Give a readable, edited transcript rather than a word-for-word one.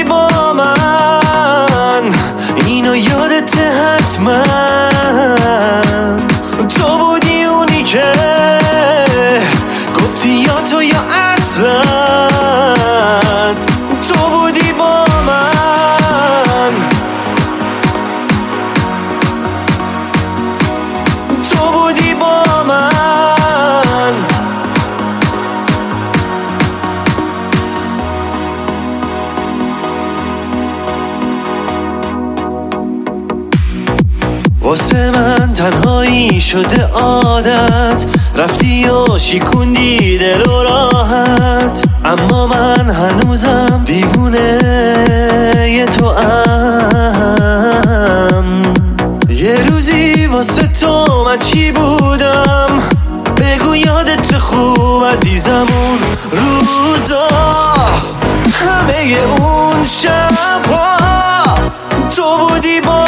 بودی با من، اینو یادت حتما. تو بودی اونی که گفتی یا تو یا اصلا. تو بودی با من، تو بودی با من. واسه من تنهایی شده عادت، رفتی و شیکوندی دل و راحت. اما من هنوزم دیوونه ی تو ام. یه روزی واسه تو من چی بودم؟ بگو یادت خوب عزیزم اون روزا، همه اون شبها تو بودی با